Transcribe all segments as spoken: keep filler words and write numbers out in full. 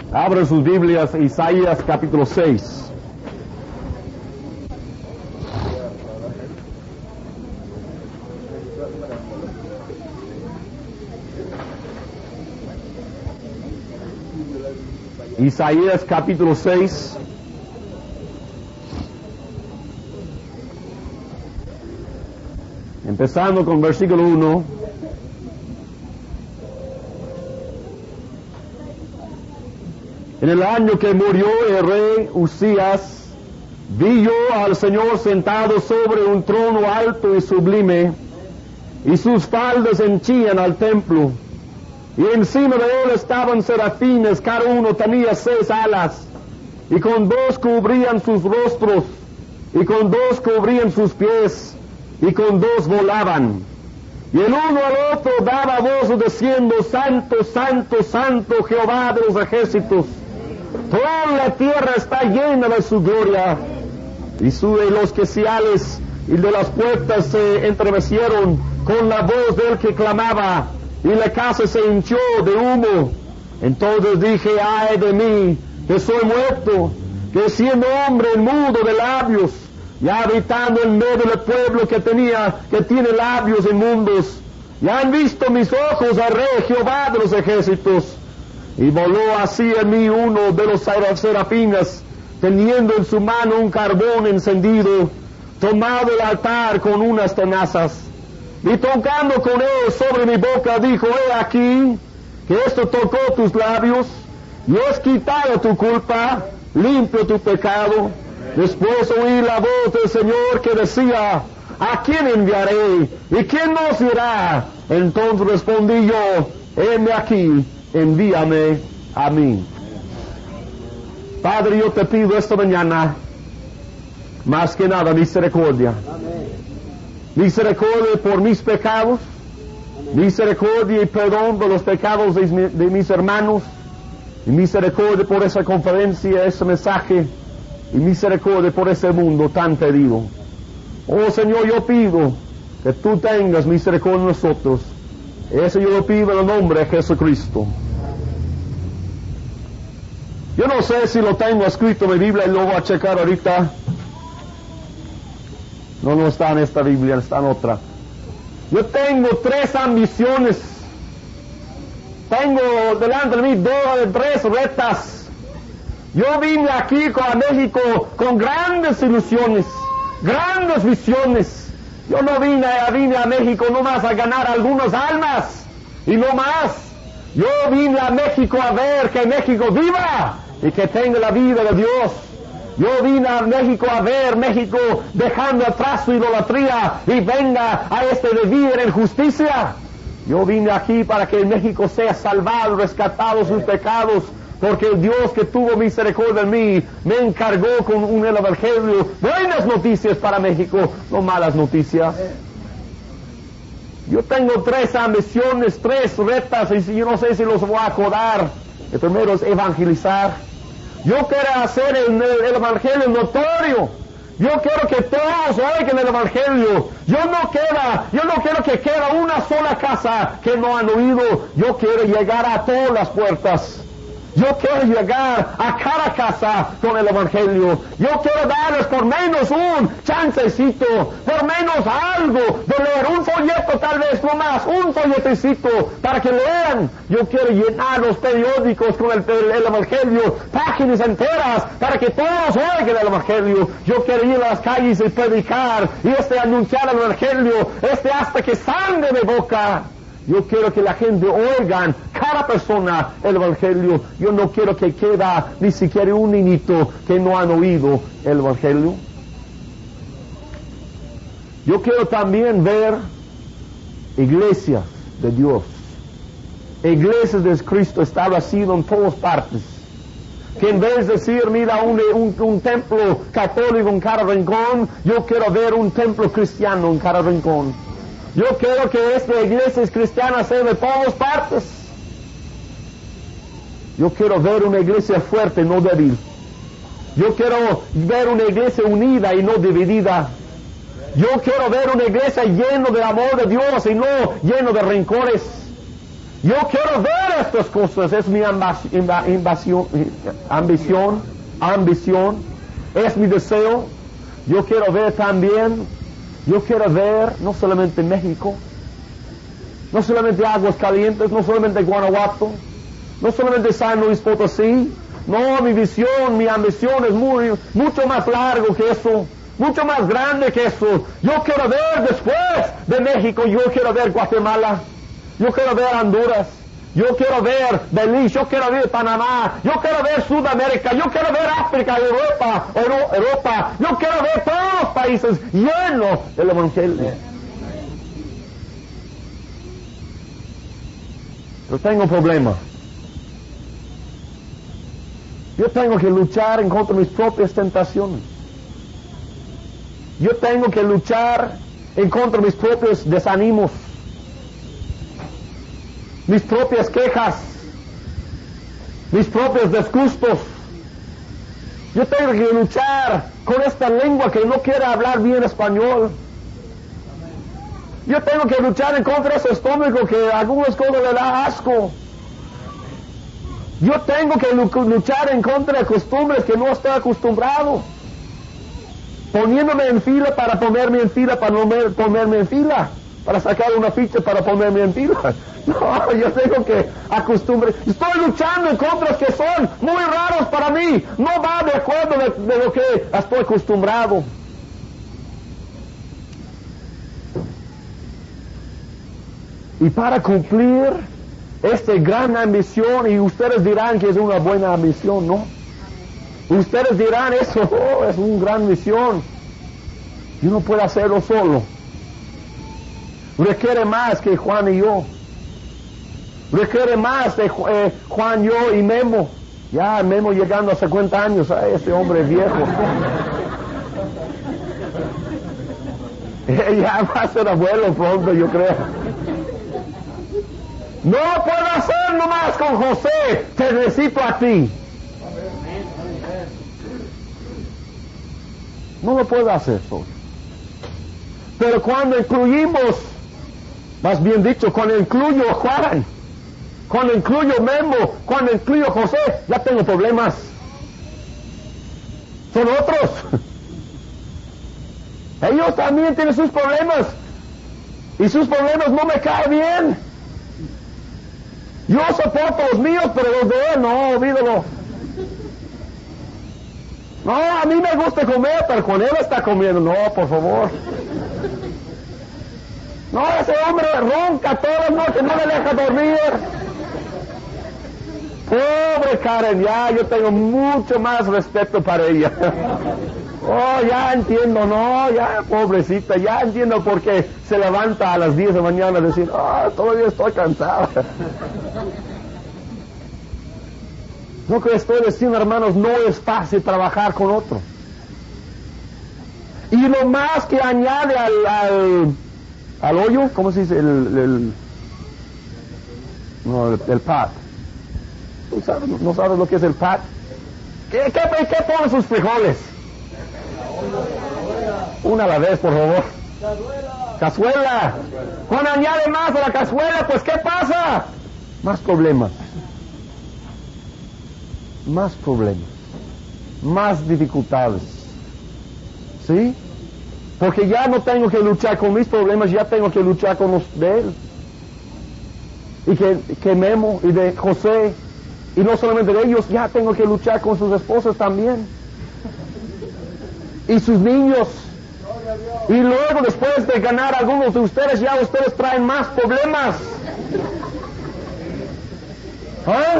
Abran sus Biblias, Isaías capítulo seis. Isaías capítulo seis. Empezando con versículo uno. En el año que murió el rey Usías, vi yo al Señor sentado sobre un trono alto y sublime, y sus faldas henchían al templo. Y encima de él estaban serafines, cada uno tenía seis alas, y con dos cubrían sus rostros, y con dos cubrían sus pies, y con dos volaban. Y el uno al otro daba voz diciendo: Santo, Santo, Santo, Jehová de los ejércitos. Toda la tierra está llena de su gloria. Y sube los quiciales y de las puertas se entremecieron con la voz del que clamaba, y la casa se hinchó de humo. Entonces dije: ay de mí, que soy muerto, que siendo hombre mudo de labios, y habitando en medio del pueblo que tenía, que tiene labios inmundos, y han visto mis ojos al Rey Jehová de los ejércitos. Y voló así en mí uno de los serafines, teniendo en su mano un carbón encendido, tomado el altar con unas tenazas. Y tocando con él sobre mi boca, dijo: he aquí, que esto tocó tus labios, y es quitado tu culpa, limpio tu pecado. Después oí la voz del Señor que decía: ¿a quién enviaré? ¿Y quién nos irá? Entonces respondí yo: heme aquí, envíame a mí. Padre, yo te pido esta mañana, más que nada, misericordia. Misericordia por mis pecados, misericordia y perdón por los pecados de, de mis hermanos, y misericordia por esa conferencia, ese mensaje, y misericordia por ese mundo tan pedido. Oh Señor, yo pido que tú tengas misericordia de nosotros. Eso yo lo pido en el nombre de Jesucristo. Yo no sé si lo tengo escrito en mi Biblia y lo voy a checar ahorita. No, no está en esta Biblia, está en otra. Yo tengo tres ambiciones. Tengo delante de mí dos, tres retas. Yo vine aquí a México con grandes ilusiones, grandes visiones. Yo no vine, vine a México nomás a ganar algunas almas, y no más. Yo vine a México a ver que México viva y que tenga la vida de Dios. Yo vine a México a ver México dejando atrás su idolatría y venga a este vivir en justicia. Yo vine aquí para que México sea salvado, rescatado sus pecados, porque el Dios que tuvo misericordia de mí me encargó con un evangelio, buenas noticias para México, no malas noticias. Yo tengo tres ambiciones, tres retas, y yo no sé si los voy a acordar. El primero es evangelizar. Yo quiero hacer el, el evangelio notorio. Yo quiero que todos oigan el evangelio. Yo no quiero, yo no quiero que quede una sola casa que no han oído. Yo quiero llegar a todas las puertas. Yo quiero llegar a cada casa con el evangelio. Yo quiero darles por menos un chancecito, por menos algo de leer, un folleto tal vez, no más, un folletecito para que lean. Yo quiero llenar los periódicos con el, el, el evangelio, páginas enteras para que todos oigan el evangelio. Yo quiero ir a las calles y predicar, y este anunciar el evangelio, este hasta que sangre de boca. Yo quiero que la gente oigan, cada persona, el evangelio. Yo no quiero que quede ni siquiera un niñito que no han oído el evangelio. Yo quiero también ver iglesias de Dios, iglesias de Cristo establecidas en todas partes. Que en vez de decir, mira, un, un, un templo católico en cada rincón, yo quiero ver un templo cristiano en cada rincón. Yo quiero que esta iglesia cristiana sea de todas partes. Yo quiero ver una iglesia fuerte, no débil. Yo quiero ver una iglesia unida y no dividida. Yo quiero ver una iglesia llena de amor de Dios y no lleno de rencores. Yo quiero ver estas cosas, es mi ambición, ambición, ambición, es mi deseo. Yo quiero ver también, yo quiero ver no solamente México, no solamente Aguascalientes, no solamente Guanajuato, no solamente San Luis Potosí. No, mi visión, mi ambición es muy, mucho más largo que eso, mucho más grande que eso. Yo quiero ver después de México, yo quiero ver Guatemala, yo quiero ver Honduras, yo quiero ver Belice, yo quiero ver Panamá, yo quiero ver Sudamérica, yo quiero ver África, Europa, Euro, Europa, yo quiero ver todos los países llenos del Evangelio. Pero tengo un problema. Yo tengo que luchar en contra de mis propias tentaciones. Yo tengo que luchar en contra de mis propios desánimos, mis propias quejas, mis propios disgustos. Yo tengo que luchar con esta lengua que no quiere hablar bien español. Yo tengo que luchar en contra de ese estómago que algunas cosas le da asco. Yo tengo que luchar en contra de costumbres que no estoy acostumbrado. Poniéndome en fila para ponerme en fila, para no ponerme en fila. Para sacar una ficha para ponerme en fila. No, yo tengo que acostumbrar. Estoy luchando en contra que son muy raros para mí. No va de acuerdo de, de lo que estoy acostumbrado. Y para cumplir esta gran ambición, y ustedes dirán que es una buena ambición, ¿no? Ustedes dirán eso, oh, es una gran misión. Yo no puedo hacerlo solo. Requiere más que Juan y yo. Requiere más de eh, Juan, yo y Memo. Ya Memo llegando a cincuenta años, ah, ese hombre es viejo. Ya va a ser abuelo pronto, yo creo. No lo puedo hacer nomás con José, te necesito a ti. No lo puedo hacer solo. Pero cuando incluimos, más bien dicho, cuando incluyo a Juan, cuando incluyo a Memo, cuando incluyo a José, ya tengo problemas. Son otros. Ellos también tienen sus problemas. Y sus problemas no me caen bien. Yo soporto los míos, pero los de él no, olvídalo. No, a mí me gusta comer, pero con él está comiendo. No, por favor. No, ese hombre ronca todas las noches, no le deja dormir. Pobre Karen, ya yo tengo mucho más respeto para ella. Oh, ya entiendo, no, ya, pobrecita, ya entiendo por qué se levanta a las diez de la mañana a decir, oh, todavía estoy cansada. Lo que estoy diciendo, hermanos, no es fácil trabajar con otro. Y lo más que añade al, al, al hoyo, ¿cómo se dice? El, el, no, el, el pat. ¿Tú sabes, no sabes lo que es el pat? ¿Qué, qué, qué ponen sus frijoles? Una a la vez, por favor. Cazuela. Cazuela. Cuando añade más a la cazuela, pues ¿qué pasa? Más problemas. Más problemas. Más dificultades. ¿Sí? Porque ya no tengo que luchar con mis problemas, ya tengo que luchar con los de él. Y que, que Memo y de José, y no solamente de ellos, ya tengo que luchar con sus esposas también. Y sus niños. Y luego después de ganar a algunos de ustedes, ya ustedes traen más problemas. ¿Ah?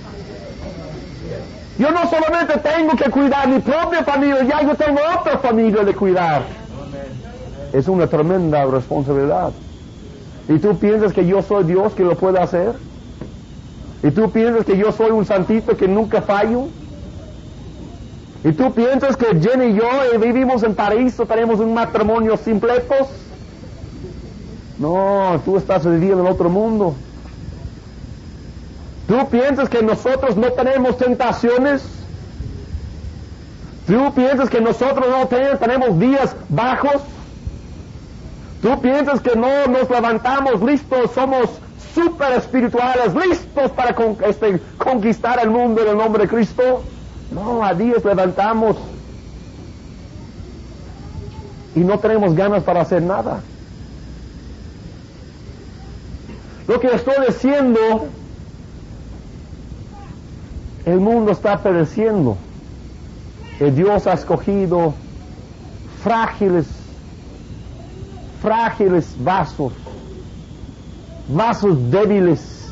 Yo no solamente tengo que cuidar mi propia familia, ya yo tengo otra familia de cuidar. Es una tremenda responsabilidad. ¿Y tú piensas que yo soy Dios que lo puede hacer? ¿Y tú piensas que yo soy un santito que nunca fallo? ¿Y tú piensas que Jenny y yo eh, vivimos en paraíso, tenemos un matrimonio sin pleitos? No, tú estás viviendo en otro mundo. ¿Tú piensas que nosotros no tenemos tentaciones? ¿Tú piensas que nosotros no ten, tenemos días bajos? ¿Tú piensas que no nos levantamos listos, somos super espirituales, listos para con, este, conquistar el mundo en el nombre de Cristo. No, a días levantamos y no tenemos ganas para hacer nada. Lo que estoy diciendo, el mundo está pereciendo. Y Dios ha escogido frágiles, frágiles vasos, vasos débiles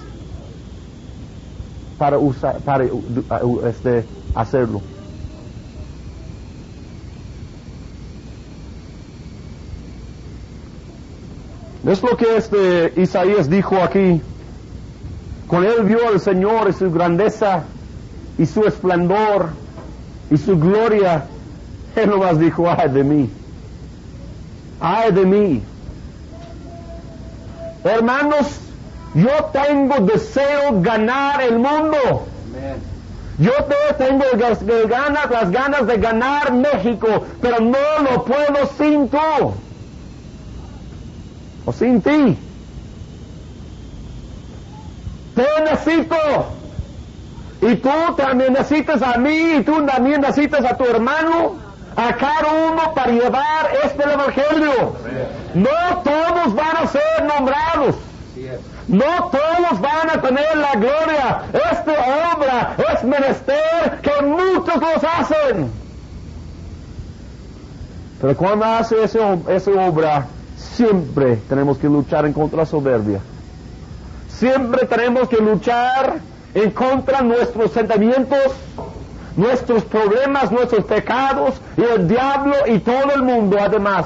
para usar, para este, hacerlo. Es lo que este Isaías dijo aquí. Con él vio al Señor y su grandeza y su esplendor y su gloria. Él nomás dijo, ay de mí, ay de mí. Hermanos, yo tengo deseo ganar el mundo. Amen. Yo tengo ganas, las ganas de ganar México, pero no lo puedo sin tú o sin ti. Te necesito. Y tú también necesitas a mí, y tú también necesitas a tu hermano, a cada uno para llevar este evangelio. No todos van a ser nombrados. No todos van a tener la gloria. Esta obra es menester que muchos los hacen. Pero cuando hace esa, esa obra, siempre tenemos que luchar en contra de la soberbia. Siempre tenemos que luchar en contra de nuestros sentimientos, nuestros problemas, nuestros pecados, y el diablo y todo el mundo además.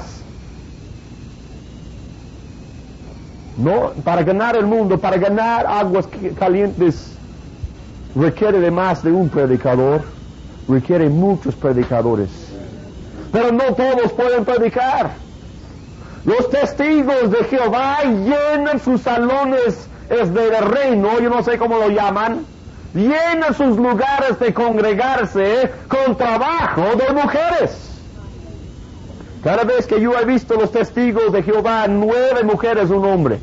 No, para ganar el mundo, para ganar aguas calientes, requiere de más de un predicador, requiere muchos predicadores. Pero no todos pueden predicar. Los testigos de Jehová llenan sus salones es del reino, yo no sé cómo lo llaman, llenan sus lugares de congregarse con trabajo de mujeres. Cada vez que yo he visto los testigos de Jehová, nueve mujeres, un hombre.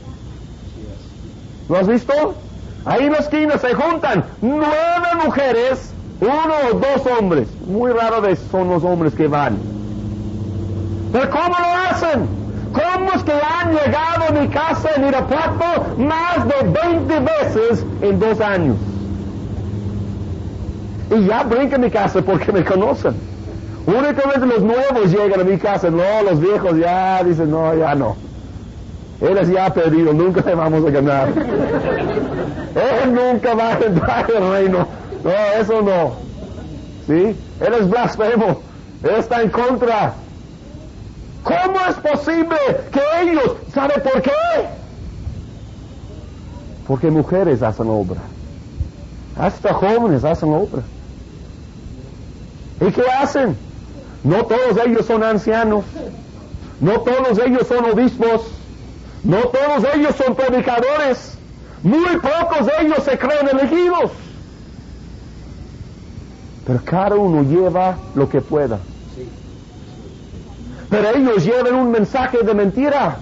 ¿Lo has visto? Ahí en la esquina se juntan nueve mujeres, uno o dos hombres. Muy rara vez son los hombres que van. ¿Pero cómo lo hacen? ¿Cómo es que han llegado a mi casa en Irapuato más de veinte veces en dos años? Y ya brincan a mi casa porque me conocen. Únicamente los nuevos llegan a mi casa, no, los viejos ya dicen, no, ya no. Él es ya perdido, nunca le vamos a ganar. Él nunca va a entrar al reino. No, eso no. ¿Sí? Él es blasfemo. Él está en contra. ¿Cómo es posible que ellos, ¿sabe por qué? Porque mujeres hacen obra. Hasta jóvenes hacen obra. ¿Y qué hacen? No todos ellos son ancianos. No todos ellos son obispos. No todos ellos son predicadores. Muy pocos de ellos se creen elegidos. Pero cada uno lleva lo que pueda. Pero ellos llevan un mensaje de mentira.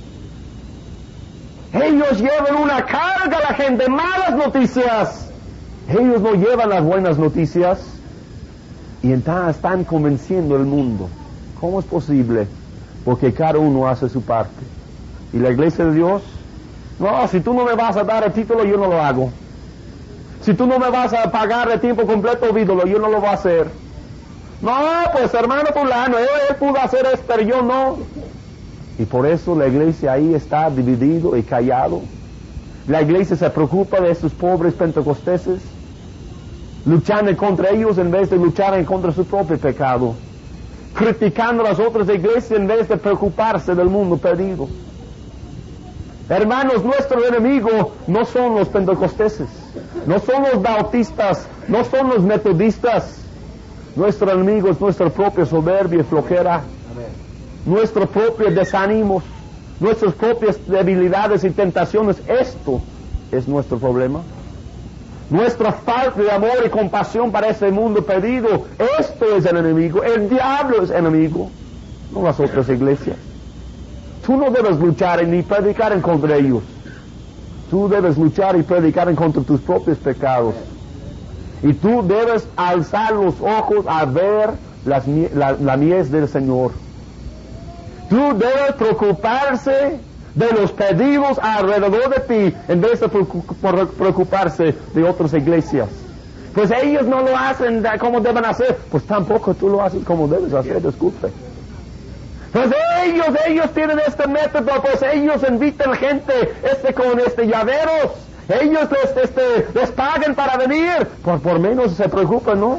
Ellos llevan una carga a la gente, malas noticias. Ellos no llevan las buenas noticias. Y entonces están convenciendo al mundo. ¿Cómo es posible? Porque cada uno hace su parte. ¿Y la iglesia de Dios? No, si tú no me vas a dar el título, yo no lo hago. Si tú no me vas a pagar de tiempo completo el ídolo, yo no lo voy a hacer. No, pues hermano fulano, él, él pudo hacer esto, pero yo no. Y por eso la iglesia ahí está dividido y callado. La iglesia se preocupa de esos pobres pentecosteses, luchando contra ellos en vez de luchar en contra de su propio pecado, criticando a las otras iglesias en vez de preocuparse del mundo perdido. Hermanos, nuestro enemigo no son los pentecosteses, no son los bautistas, no son los metodistas. Nuestro enemigo es nuestra propia soberbia y flojera. Amén. Nuestros propios desánimos, nuestras propias debilidades y tentaciones. Esto es nuestro problema. Nuestra falta de amor y compasión para este mundo perdido. Esto es el enemigo. El diablo es enemigo, no las otras iglesias. Tú no debes luchar ni predicar en contra de ellos. Tú debes luchar y predicar en contra de tus propios pecados. Y tú debes alzar los ojos a ver las, la, la mies del Señor. Tú debes preocuparse de los pedidos alrededor de ti en vez de preocuparse de otras iglesias. Pues ellos no lo hacen como deben hacer, pues tampoco tú lo haces como debes hacer, disculpe. Pues ellos, ellos tienen este método, pues ellos invitan gente este con este llaveros, ellos les, este, les pagan para venir, por, por menos se preocupan, ¿no?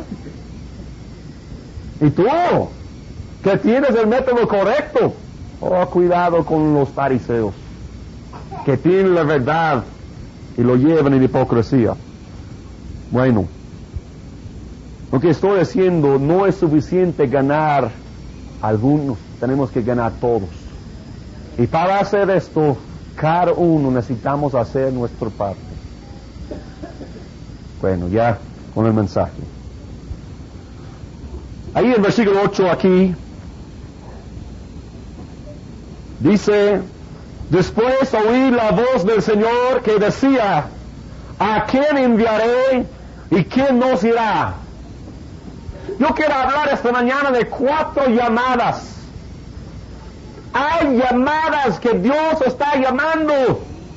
Y tú, que tienes el método correcto, oh, cuidado con los fariseos, que tienen la verdad y lo llevan en hipocresía. Bueno, lo que estoy haciendo no es suficiente ganar algunos, tenemos que ganar todos. Y para hacer esto, cada uno necesitamos hacer nuestra parte. Bueno, ya con el mensaje. Ahí en el versículo ocho aquí, dice, después oí la voz del Señor que decía, ¿a quién enviaré y quién nos irá? Yo quiero hablar esta mañana de cuatro llamadas. Hay llamadas que Dios está llamando.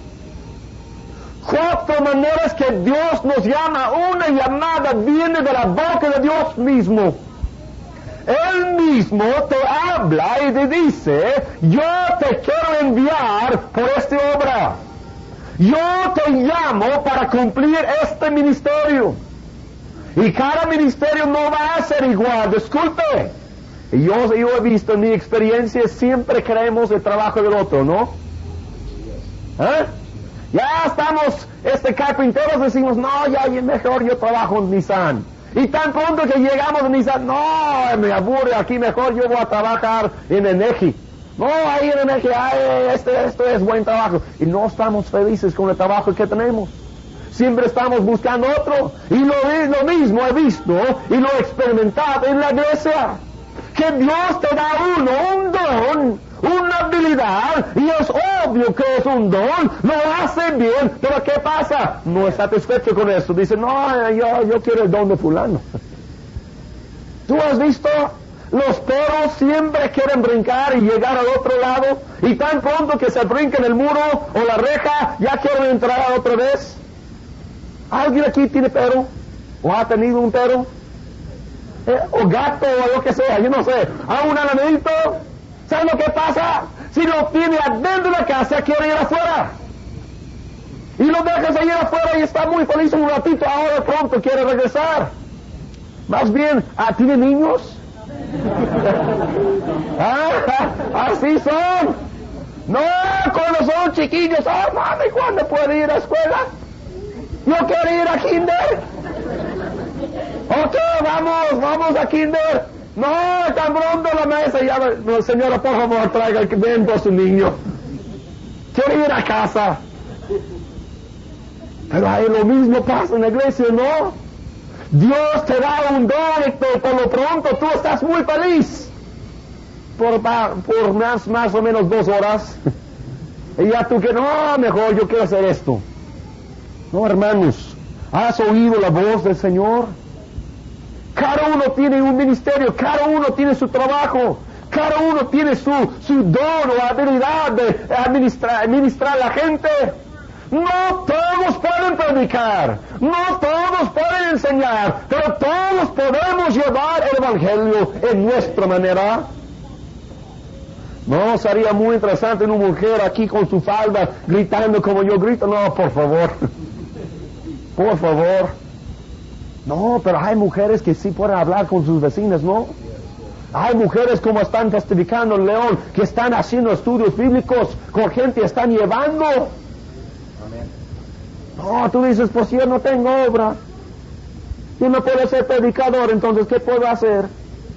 Cuatro maneras que Dios nos llama. Una llamada viene de la boca de Dios mismo. Él mismo te habla y te dice, yo te quiero enviar por esta obra. Yo te llamo para cumplir este ministerio. Y cada ministerio no va a ser igual, disculpe. Y yo, yo he visto en mi experiencia, siempre queremos el trabajo del otro, ¿no? ¿Eh? Ya estamos, este carpinteros decimos, no, ya mejor yo trabajo en Nissan. Y tan pronto que llegamos a Nissan, no, me aburre, aquí mejor yo voy a trabajar en Eneji. No, ahí en Eneji, ay, este, esto es buen trabajo. Y no estamos felices con el trabajo que tenemos. Siempre estamos buscando otro. Y lo, lo mismo he visto y lo he experimentado en la iglesia. Que Dios te da uno, un don, una habilidad, y es obvio que es un don, lo hace bien, pero ¿qué pasa? No es satisfecho con eso. Dice, no, yo, yo quiero el don de fulano. ¿Tú has visto? Los perros siempre quieren brincar y llegar al otro lado, y tan pronto que se brinquen el muro o la reja, ya quieren entrar otra vez. ¿Alguien aquí tiene perro? ¿O ha tenido un perro? Eh, o gato o lo que sea, yo no sé. ¿A un animalito? ¿Sabes lo que pasa? Si lo tiene adentro de la casa, quiere ir afuera. Y lo dejas ir afuera y está muy feliz un ratito, ahora pronto quiere regresar. Más bien, ¿ah, ¿tiene niños? ah, así son. No, cuando son chiquillos, oh mami, ¿cuándo puede ir a la escuela? Yo quiero ir a kinder. Ok, vamos, vamos a kinder. No, tan pronto la mesa ya, no, señora, por favor, traiga el ven por su niño. Quiero ir a casa. Pero ahí lo mismo pasa en la iglesia, ¿no? Dios te da un don y por lo pronto tú estás muy feliz. Por, por más, más o menos dos horas. Y ya tú que no, mejor yo quiero hacer esto. No, hermanos, ¿has oído la voz del Señor? Cada uno tiene un ministerio, cada uno tiene su trabajo, cada uno tiene su, su don o habilidad de administrar, administrar a la gente. No todos pueden predicar, no todos pueden enseñar, pero todos podemos llevar el Evangelio en nuestra manera. No, sería muy interesante una mujer aquí con su falda gritando como yo grito. No, por favor. Por favor. No, pero hay mujeres que sí pueden hablar con sus vecinas, ¿no? Hay mujeres como están testificando en León, que están haciendo estudios bíblicos con gente, están llevando. Amén. No, tú dices, pues yo no tengo obra. Yo no puedo ser predicador, entonces, ¿qué puedo hacer?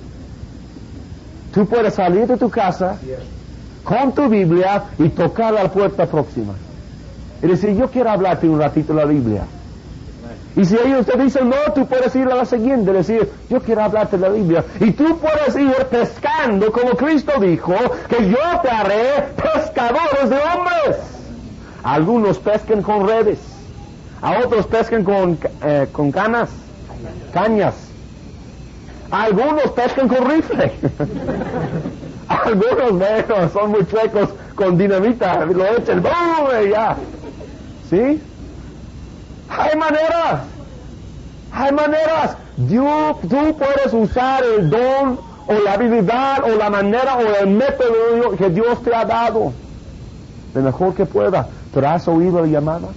Tú puedes salir de tu casa con tu Biblia y tocar a la puerta próxima. Y decir, yo quiero hablarte un ratito de la Biblia. Y si ellos te dicen, no, tú puedes ir a la siguiente, decir, yo quiero hablarte de la Biblia. Y tú puedes ir pescando, como Cristo dijo, que yo te haré pescadores de hombres. Algunos pescan con redes, a otros pescan con, eh, con canas, cañas. Algunos pescan con rifle. Algunos, bueno, son muy chuecos con dinamita, lo echan, ¡bum! Y ya. ¿Sí? Hay maneras. Hay maneras. Dios, tú puedes usar el don o la habilidad o la manera o el método que Dios te ha dado lo mejor que pueda. Pero ¿has oído la llamada?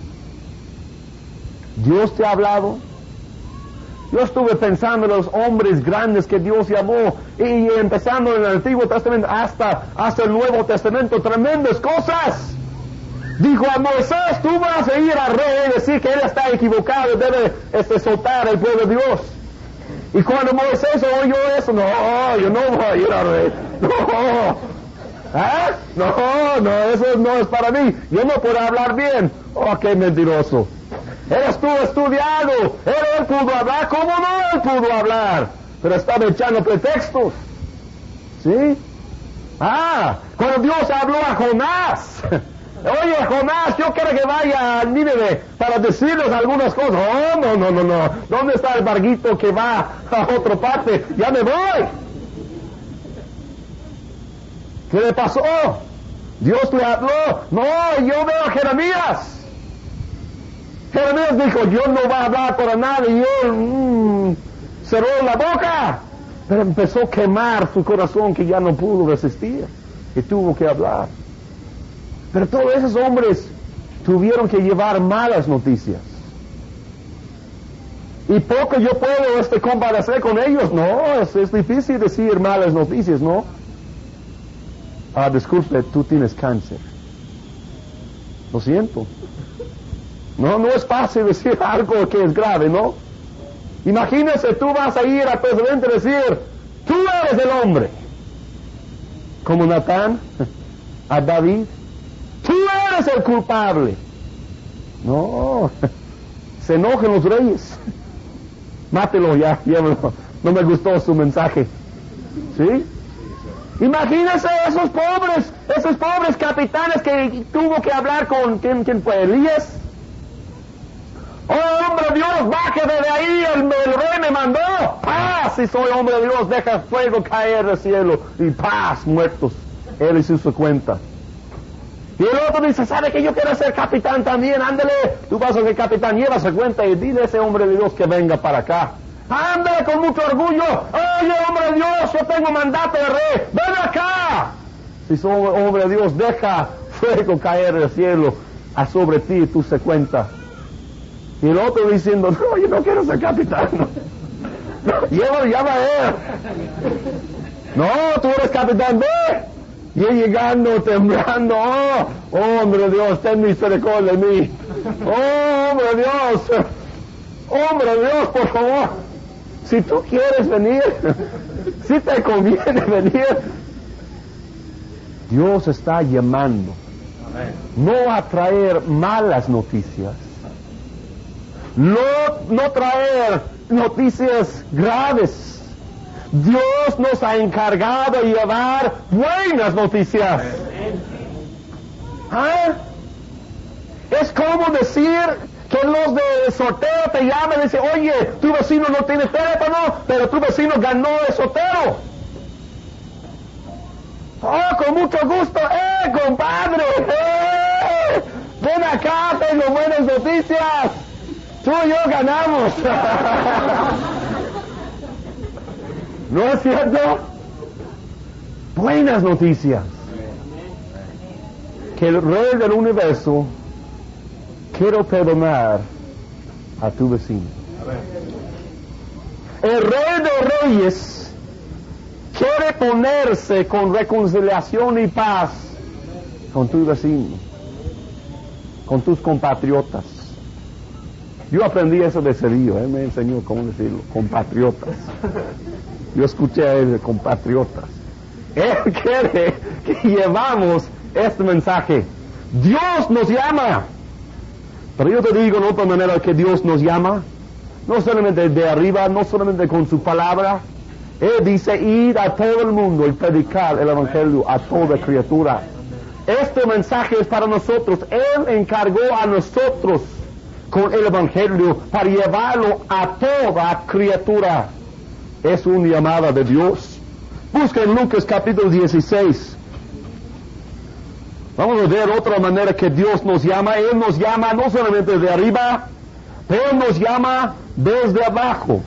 Dios te ha hablado. Yo estuve pensando en los hombres grandes que Dios llamó, y empezando en el Antiguo Testamento hasta, hasta el Nuevo Testamento, tremendas cosas. Dijo a Moisés, tú vas a ir al rey y decir que él está equivocado, debe este, soltar al pueblo de Dios. Y cuando Moisés oyó eso, no, yo no voy a ir al rey. No, ¿ah? no, no, eso no es para mí. Yo no puedo hablar bien. Oh, qué mentiroso. Eres tú estudiado, él pudo hablar, ¿cómo no él pudo hablar? Pero estaba echando pretextos. ¿Sí? Ah, cuando Dios habló a Jonás, oye Jonás, yo quiero que vaya a Nínive para decirles algunas cosas. Oh, no, no, no, no, ¿dónde está el barquito que va a otra parte? Ya me voy. ¿Qué le pasó? Dios le habló. No, yo veo a Jeremías. Jeremías dijo, Dios no va a hablar para nada, y él mmm, cerró la boca, pero empezó a quemar su corazón que ya no pudo resistir y tuvo que hablar. Pero todos esos hombres tuvieron que llevar malas noticias, y poco yo puedo este, compadecer con ellos. No, es, es difícil decir malas noticias, ¿no? Ah, disculpe, tú tienes cáncer. Lo siento. No, no es fácil decir algo que es grave, ¿no? Imagínese, tú vas a ir al presidente y decir, tú eres el hombre. Como Natán a David, tú eres el culpable. No, se enojan los reyes. Mátelo ya, llévelo. No me gustó su mensaje. ¿Sí? Imagínese esos pobres, esos pobres capitanes que tuvo que hablar con, ¿quién, quién fue? Elías. Oh, hombre de Dios, bájate de ahí, el, el rey me mandó. Paz, si soy hombre de Dios, deja fuego caer del cielo. Y paz, muertos. Él hizo su cuenta. Y el otro dice, ¿sabe que yo quiero ser capitán también? Ándale, tú vas a ser capitán, lleva su cuenta y dile a ese hombre de Dios que venga para acá. Ándale con mucho orgullo. Oye, hombre de Dios, yo tengo mandato de rey, ven acá. Si soy hombre de Dios, deja fuego caer del cielo a sobre ti y tú se cuenta. Y el otro diciendo, no, yo no quiero ser capitán. No, no, llévalo, llama a él. No, tú eres capitán, ve. Y él llegando, temblando, oh, oh, hombre de Dios, ten misericordia de mí. Oh, hombre de Dios, hombre de Dios, por favor. Si tú quieres venir, si te conviene venir, Dios está llamando. No a traer malas noticias. No, no traer noticias graves. Dios nos ha encargado de llevar buenas noticias. ¿Ah? Es como decir que los de sorteo te llaman y dicen, oye, tu vecino no tiene teléfono, pero tu vecino ganó el sorteo. Oh, con mucho gusto, eh, compadre, eh, ven acá, tengo buenas noticias. Tú y yo ganamos. ¿No es cierto? Buenas noticias. Que el Rey del universo quiere perdonar a tu vecino. El Rey de Reyes quiere ponerse con reconciliación y paz con tu vecino, con tus compatriotas. Yo aprendí eso de Cedillo, él me enseñó cómo decirlo, compatriotas. Yo escuché a él de compatriotas. Él quiere que llevamos este mensaje. Dios nos llama. Pero yo te digo en otra manera que Dios nos llama, no solamente de arriba, no solamente con su palabra. Él dice, ir a todo el mundo y predicar el Evangelio a toda criatura. Este mensaje es para nosotros. Él encargó a nosotros con el Evangelio para llevarlo a toda criatura. Es una llamada de Dios. Busca en Lucas capítulo dieciséis. Vamos a ver otra manera que Dios nos llama. Él nos llama no solamente de arriba, pero Él nos llama desde abajo.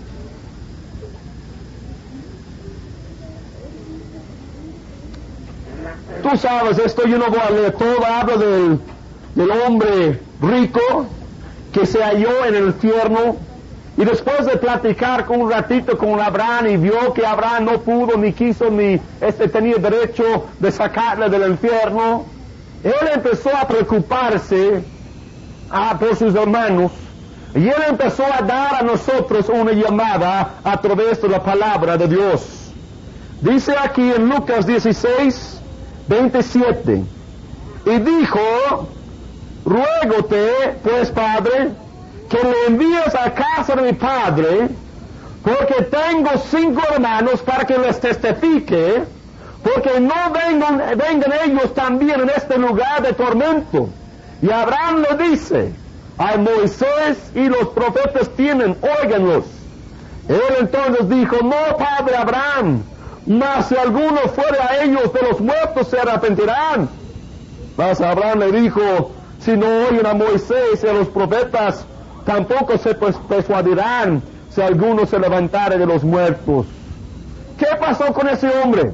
Tú sabes esto, yo no voy a leer todo. Habla del, del hombre rico que se halló en el infierno, y después de platicar con un ratito con Abraham y vio que Abraham no pudo ni quiso ni este tenía derecho de sacarle del infierno, él empezó a preocuparse a, por sus hermanos, y él empezó a dar a nosotros una llamada a través de la palabra de Dios. Dice aquí en Lucas dieciséis, veintisiete, y dijo: ruégote, pues, Padre, que le envíes a casa de mi padre, porque tengo cinco hermanos, para que les testifique, porque no vengan, vengan ellos también en este lugar de tormento. Y Abraham le dice: a Moisés y los profetas tienen, óiganlos. Él entonces dijo: no, padre Abraham, mas si alguno fuere a ellos de los muertos, se arrepentirán. Mas Abraham le dijo: si no oyen a Moisés y a los profetas, tampoco se persuadirán si alguno se levantare de los muertos. ¿Qué pasó con ese hombre?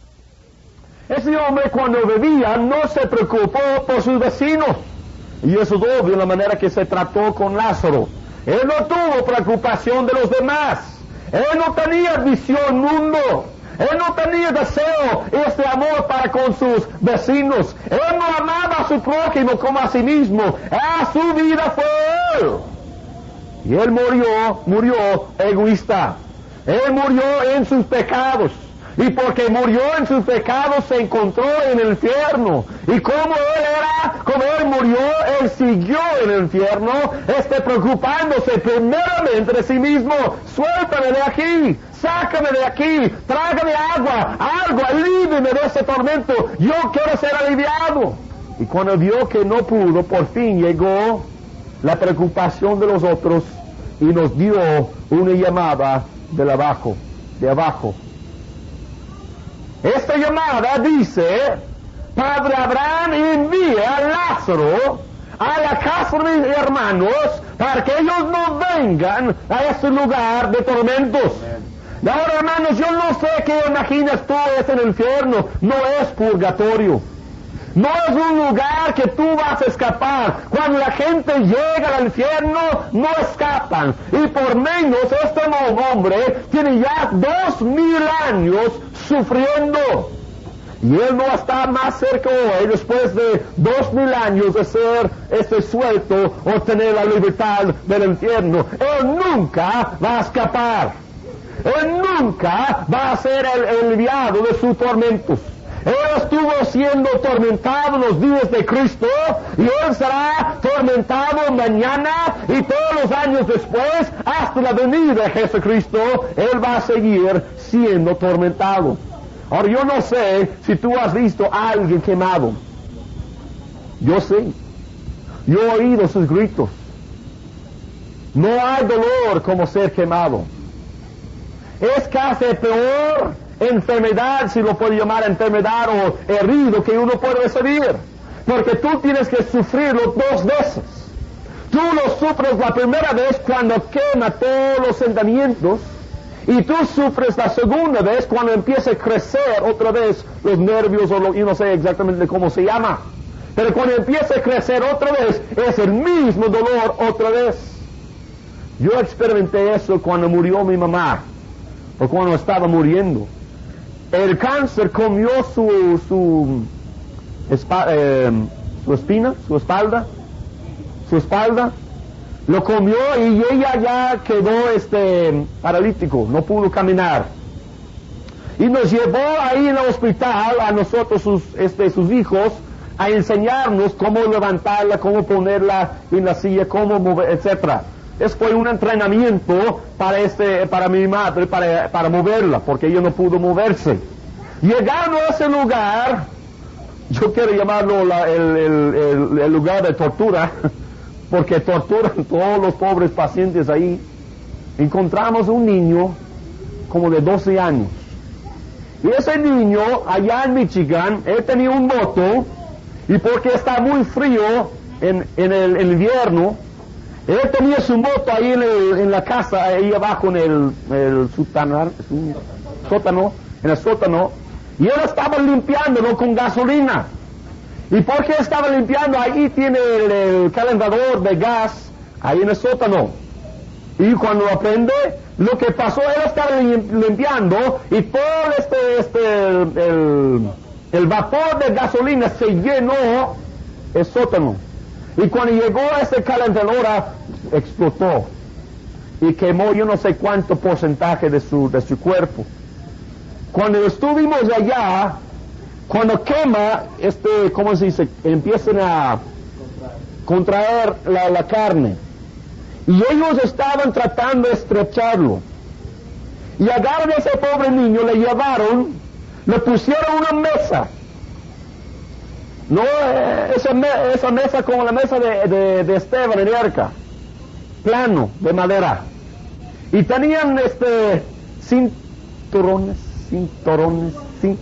Ese hombre, cuando bebía, no se preocupó por sus vecinos. Y eso es obvio en la manera que se trató con Lázaro. Él no tuvo preocupación de los demás. Él no tenía visión mundo. Él no tenía deseo, este amor para con sus vecinos. Él no amaba a su prójimo como a sí mismo. A su vida fue él. Y él murió, murió egoísta. Él murió en sus pecados. Y porque murió en sus pecados, se encontró en el infierno. Y como él era, como él murió, él siguió en el infierno, este, preocupándose primeramente de sí mismo. Suéltame de aquí, sácame de aquí, trágame agua, algo, alíveme de ese tormento. Yo quiero ser aliviado. Y cuando vio que no pudo, por fin llegó la preocupación de los otros y nos dio una llamada de abajo, de abajo. Esta llamada dice: Padre Abraham, envía a Lázaro a la casa de mis hermanos para que ellos no vengan a este lugar de tormentos. Ahora, hermanos, yo no sé qué imaginas tú es el infierno. No es purgatorio. No es un lugar que tú vas a escapar. Cuando la gente llega al infierno, no escapan. Y por menos este hombre tiene ya dos mil años sufriendo. Y él no está más cerca hoy, después de dos mil años de ser este suelto o tener la libertad del infierno. Él nunca va a escapar. Él nunca va a ser el, el aliviado de sus tormentos. Él estuvo siendo tormentado en los días de Cristo, y Él será tormentado mañana y todos los años después, hasta la venida de Jesucristo. Él va a seguir siendo atormentado. Ahora, yo no sé si tú has visto a alguien quemado. Yo sí. Yo he oído sus gritos. No hay dolor como ser quemado. Es casi peor enfermedad, si lo puedo llamar enfermedad, o herido que uno puede recibir, porque tú tienes que sufrirlo dos veces. Tú lo sufres la primera vez cuando quema todos los sentimientos, y tú sufres la segunda vez cuando empieza a crecer otra vez los nervios, o lo, yo no sé exactamente cómo se llama, pero cuando empieza a crecer otra vez es el mismo dolor otra vez. Yo experimenté eso cuando murió mi mamá, o cuando estaba muriendo. El cáncer comió su su, espa, eh, su espina, su espalda, su espalda, lo comió, y ella ya quedó este paralítico, no pudo caminar. Y nos llevó ahí en el hospital a nosotros, sus, este, sus hijos, a enseñarnos cómo levantarla, cómo ponerla en la silla, cómo mover, etcétera. Eso fue un entrenamiento para este, para mi madre, para, para moverla, porque ella no pudo moverse. Llegando a ese lugar, yo quiero llamarlo la, el, el, el, el lugar de tortura, porque torturan todos los pobres pacientes ahí. Encontramos un niño como de doce años. Y ese niño, allá en Michigan, él tenía un moto, y porque está muy frío en, en el, el invierno, él tenía su moto ahí en, el, en la casa, ahí abajo en el, el sótano, sótano, en el sótano, y él estaba limpiándolo con gasolina. ¿Y por qué estaba limpiando? Ahí tiene el, el calentador de gas, ahí en el sótano. Y cuando aprende, lo que pasó, él estaba limpiando, y todo este, este, el, el, el vapor de gasolina se llenó el sótano. Y cuando llegó a ese calentador, explotó. Y quemó yo no sé cuánto porcentaje de su, de su cuerpo. Cuando estuvimos allá, cuando quema, este, ¿cómo se dice? Empiezan a contraer la, la carne. Y ellos estaban tratando de estrecharlo. Y agarraron a ese pobre niño, le llevaron, le pusieron una mesa. No, eh, esa, me, esa mesa como la mesa de, de, de Esteban en Erca, plano, de madera. Y tenían este cinturones, cinturones, cin,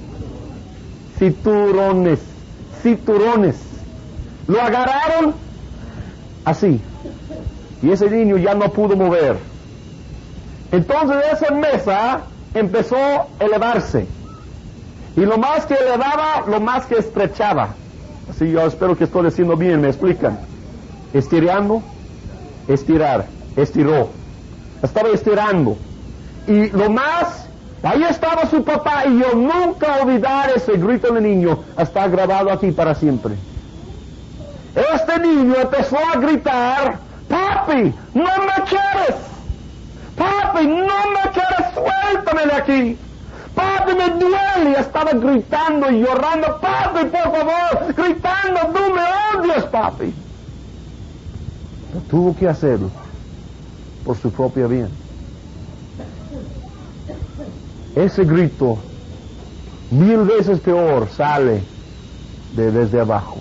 cinturones, cinturones. Lo agarraron así. Y ese niño ya no pudo mover. Entonces esa mesa empezó a elevarse. Y lo más que elevaba, lo más que estrechaba. Así yo espero que estoy diciendo bien, me explican. Estirando, estirar, estiró. Estaba estirando. Y lo más, ahí estaba su papá, y yo nunca olvidar ese grito del niño. Está grabado aquí para siempre. Este niño empezó a gritar: papi, no me quieres, papi, no me quieres, suéltame de aquí, papi, me duele. Estaba gritando y llorando: papi, por favor, gritando, tú me odias, papi. Pero tuvo que hacerlo por su propio bien. Ese grito, mil veces peor, sale de desde abajo.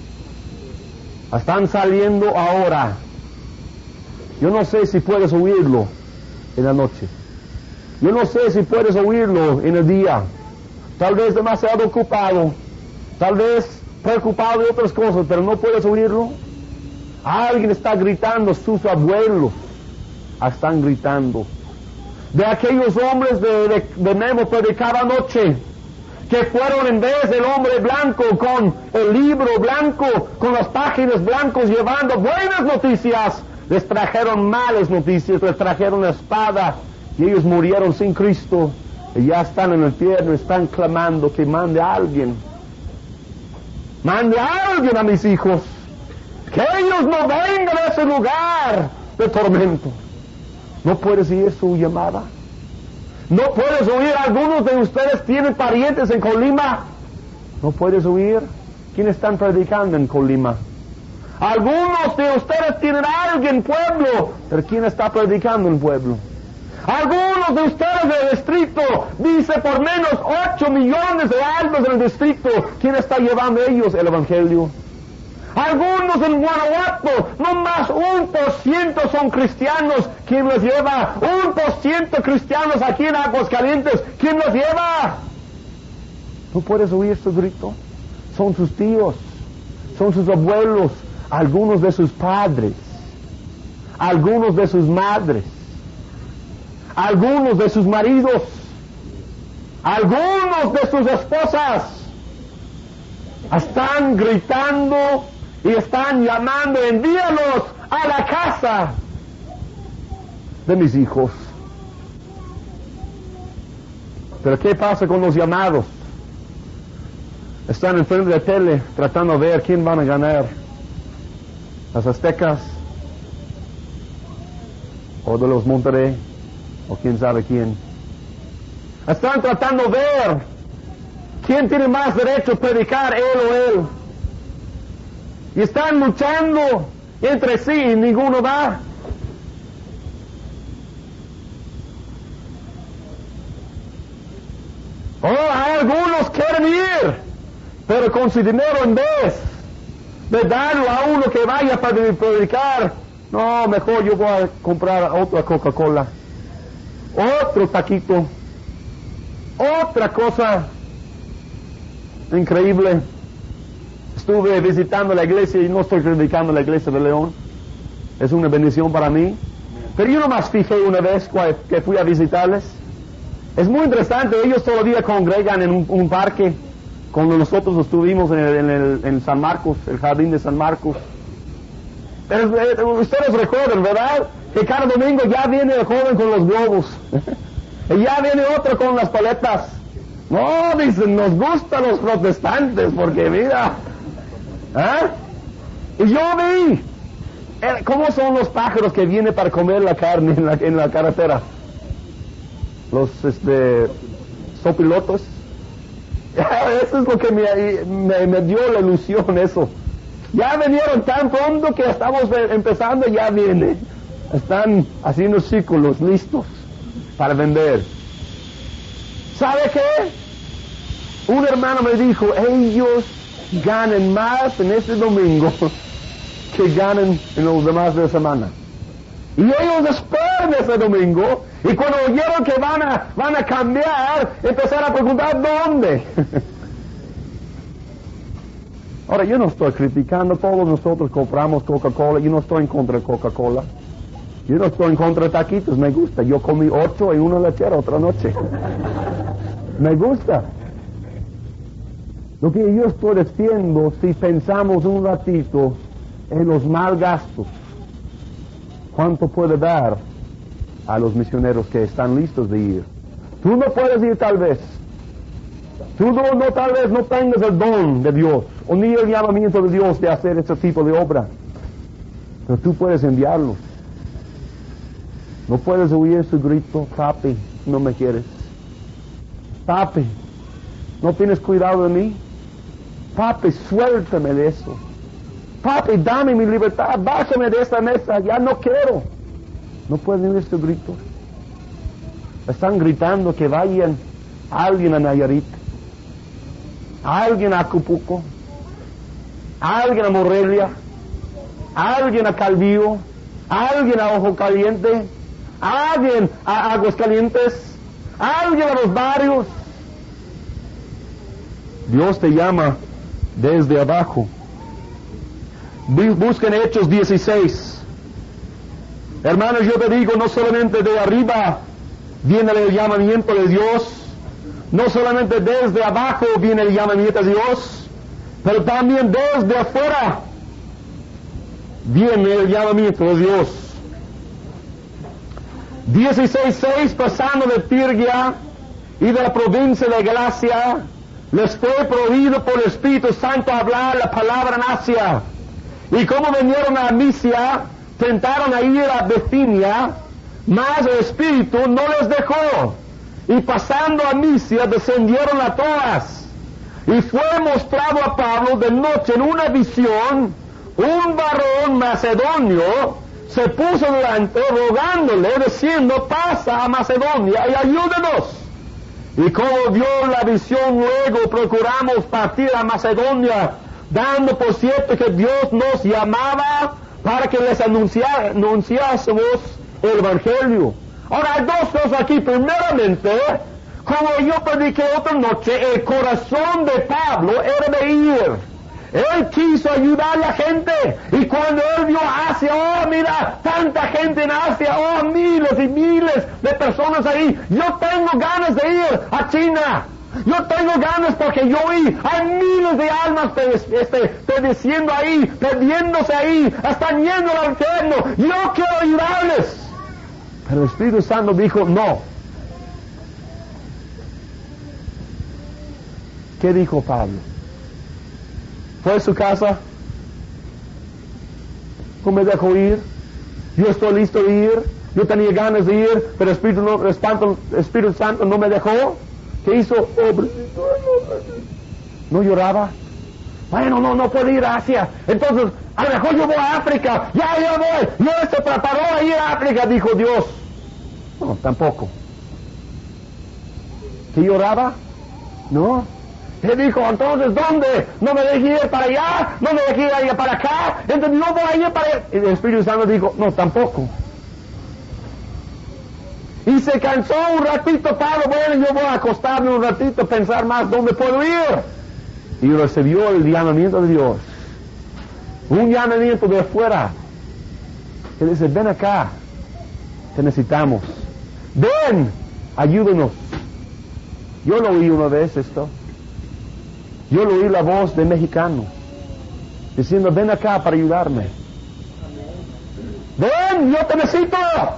Están saliendo ahora. Yo no sé si puedes oírlo en la noche. Yo no sé si puedes oírlo en el día. Tal vez demasiado ocupado. Tal vez preocupado de otras cosas, pero no puedes oírlo. Alguien está gritando, sus abuelos están gritando. De aquellos hombres de, de, de Memo de cada noche, que fueron en vez del hombre blanco con el libro blanco, con las páginas blancas, llevando buenas noticias, les trajeron malas noticias, les trajeron la espada, y ellos murieron sin Cristo, y ya están en el infierno, están clamando que mande a alguien, mande a alguien a mis hijos, que ellos no vengan a ese lugar de tormento. ¿No puedes oír su llamada? ¿No puedes oír? Algunos de ustedes tienen parientes en Colima. ¿No puedes oír? ¿Quién están predicando en Colima? Algunos de ustedes tienen a alguien en pueblo, pero ¿quién está predicando en pueblo? Algunos de ustedes del distrito, dice por menos ocho millones de almas en el distrito, ¿quién está llevando a ellos el evangelio? Algunos en Guanajuato, no más un por ciento son cristianos. ¿Quién los lleva? Un por ciento cristianos aquí en Aguascalientes. ¿Quién los lleva? ¿No puedes oír su grito? Son sus tíos, son sus abuelos, algunos de sus padres, algunos de sus madres, algunos de sus maridos, algunos de sus esposas. Están gritando y están llamando: envíalos a la casa de mis hijos. Pero ¿qué pasa con los llamados? Están enfrente de la tele tratando de ver quién van a ganar, las Aztecas o de los Monterrey o quién sabe quién. Están tratando de ver quién tiene más derecho a predicar, él o él. Y están luchando entre sí y ninguno da. Oh, algunos quieren ir, Pero con su dinero, en vez de darlo a uno que vaya para predicar, no, mejor yo voy a comprar otra Coca-Cola, otro taquito, otra cosa increíble. Estuve visitando la iglesia, y no estoy criticando la iglesia de León, es una bendición para mí, pero yo nomás fijé una vez que fui a visitarles. Es muy interesante, ellos todavía congregan en un, un parque, cuando nosotros estuvimos en, el, en, el, en San Marcos, el jardín de San Marcos. Pero, eh, ustedes recuerdan, ¿verdad?, que cada domingo ya viene el joven con los globos, y ya viene otro con las paletas. No, dicen, nos gustan los protestantes, porque mira, ¿ah? Y yo vi eh, cómo son los pájaros que vienen para comer la carne en la, en la carretera. Los, este, sopilotos. Eso es lo que me, me, me dio la ilusión, eso. Ya vinieron tan pronto que estamos empezando, ya viene. Están haciendo círculos listos para vender. ¿Sabe qué? Un hermano me dijo, ellos ganan más en este domingo que ganan en los demás de la semana. Y ellos esperan ese domingo, y cuando oyeron que van a, van a cambiar, empezaron a preguntar ¿dónde? Ahora, yo no estoy criticando, todos nosotros compramos Coca-Cola, yo no estoy en contra de Coca-Cola, yo no estoy en contra de taquitos, me gusta, yo comí ocho y una lechera otra noche, me gusta. Lo que yo estoy diciendo, si pensamos un ratito en los mal gastos, ¿cuánto puede dar a los misioneros que están listos de ir? Tú no puedes ir tal vez. Tú no, no tal vez no tengas el don de Dios, o ni el llamamiento de Dios de hacer ese tipo de obra. Pero tú puedes enviarlos. No puedes oír su grito, papi, no me quieres. Papi, ¿no tienes cuidado de mí? Papi, suéltame de eso. Papi, dame mi libertad, bájame de esta mesa, ya no quiero. No pueden oír su grito. Están gritando que vayan alguien a Nayarit, alguien a Acapulco, alguien a Morelia, alguien a Calvillo, alguien a Ojo Caliente, alguien a Aguascalientes, alguien a los barrios. Dios te llama desde abajo. Busquen Hechos dieciséis. Hermanos, yo te digo, no solamente de arriba viene el llamamiento de Dios, no solamente desde abajo viene el llamamiento de Dios, pero también desde afuera viene el llamamiento de Dios. dieciséis seis, pasando de Pirgia y de la provincia de Galacia, les fue prohibido por el Espíritu Santo hablar la palabra en Asia. Y como vinieron a Misia, tentaron a ir a Bitinia, mas el Espíritu no les dejó. Y pasando a Misia, descendieron a Troas. Y fue mostrado a Pablo de noche en una visión, un varón macedonio se puso delante, rogándole, diciendo, pasa a Macedonia y ayúdanos. Y como vio la visión, luego procuramos partir a Macedonia, dando por cierto que Dios nos llamaba para que les anuncia, anunciásemos el Evangelio. Ahora hay dos cosas aquí. Primeramente, como yo prediqué otra noche, el corazón de Pablo era de ir. Él quiso ayudar a la gente, y cuando él vio Asia, oh mira, tanta gente en Asia, oh miles y miles de personas ahí, yo tengo ganas de ir a China. Yo tengo ganas porque yo vi, hay miles de almas este, pereciendo ahí, perdiéndose ahí, están yendo al infierno. Yo quiero ayudarles. Pero el Espíritu Santo dijo, no. ¿Qué dijo Pablo? Fue a su casa, no me dejó ir, yo estoy listo de ir, yo tenía ganas de ir, pero el Espíritu, no, el Espíritu, el Espíritu Santo no me dejó. ¿Qué hizo? Oh, ¿no lloraba? Bueno, no, no puedo ir a Asia. Entonces, a lo mejor yo voy a África. Ya, ya voy. Yo se preparó a ir a África, dijo Dios. No, tampoco. ¿Que lloraba? No. Él dijo, entonces, ¿dónde? No me dejé ir para allá, no me dejé ir para acá, entonces no voy a ir para allá. Y el Espíritu Santo dijo, no, tampoco. Y se cansó un ratito, Pablo, bueno, yo voy a acostarme un ratito, pensar más dónde puedo ir. Y recibió el llamamiento de Dios. Un llamamiento de afuera. Él dice, ven acá, te necesitamos. Ven, ayúdanos. Yo lo oí una vez esto. Yo lo oí la voz de mexicano, diciendo, ven acá para ayudarme. Ven, yo te necesito.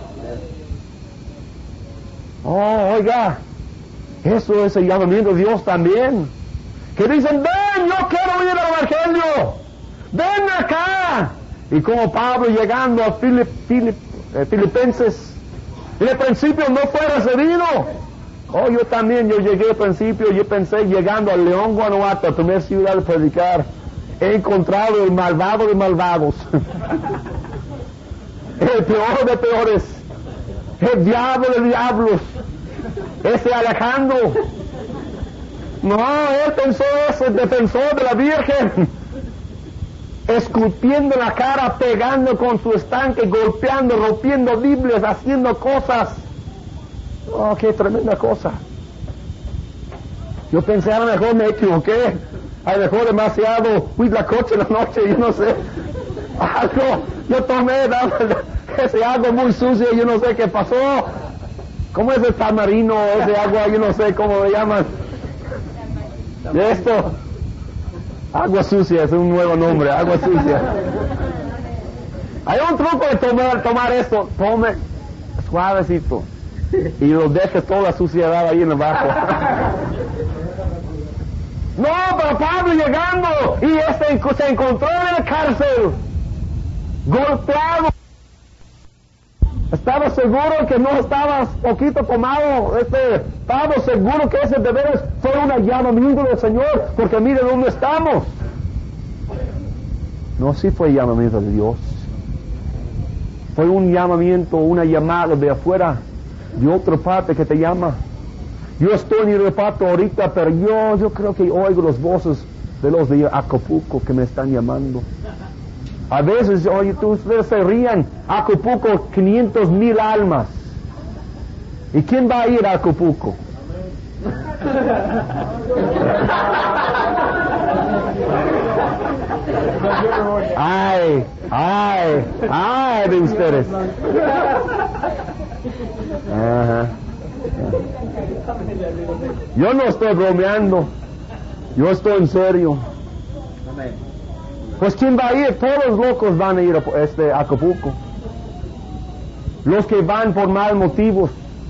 Oh, oiga, eso es el llamamiento de Dios también. Que dicen, ven, yo quiero ir al Evangelio. Ven acá. Y como Pablo llegando a Filip, Filip, eh, Filipenses, en el principio no fue recibido. Oh, yo también, yo llegué al principio, yo pensé llegando a León, Guanajuato, la primera ciudad de predicar, he encontrado el malvado de malvados, el peor de peores, el diablo de diablos, ese Alejandro. No, él pensó eso, el defensor de la Virgen, escupiendo la cara, pegando con su estanque, golpeando, rompiendo Biblias, haciendo cosas. Oh, qué tremenda cosa. Yo pensé, a lo mejor me equivoqué, a lo mejor demasiado, fui la coche en la noche, yo no sé, algo, yo tomé ese agua muy sucia, yo no sé qué pasó. ¿Cómo es el tamarino, ese agua, yo no sé cómo le llaman? De esto, agua sucia, es un nuevo nombre, agua sucia. Hay un truco de tomar, tomar esto, tome suavecito. Y lo deja toda la suciedad ahí en el barco. No, pero Pablo llegando, y este se encontró en la cárcel, golpeado. Estaba seguro que no estaba poquito tomado, este Pablo seguro que ese de veras fue un llamamiento del Señor, porque mire dónde estamos. No, sí fue llamamiento de Dios. Fue un llamamiento, una llamada de afuera, de otra parte que te llama. Yo estoy en el reparto ahorita, pero yo, yo creo que oigo las voces de los de Acapulco que me están llamando. A veces, oye, tú, ustedes se rían, Acapulco, quinientos mil almas. ¿Y quién va a ir a Acapulco? Ay, ay, ay de ustedes. Ajá. Yo no estoy bromeando, yo estoy en serio. Pues ¿quién va a ir? Todos los locos van a ir a este, Acapulco. Los que van por mal motivos,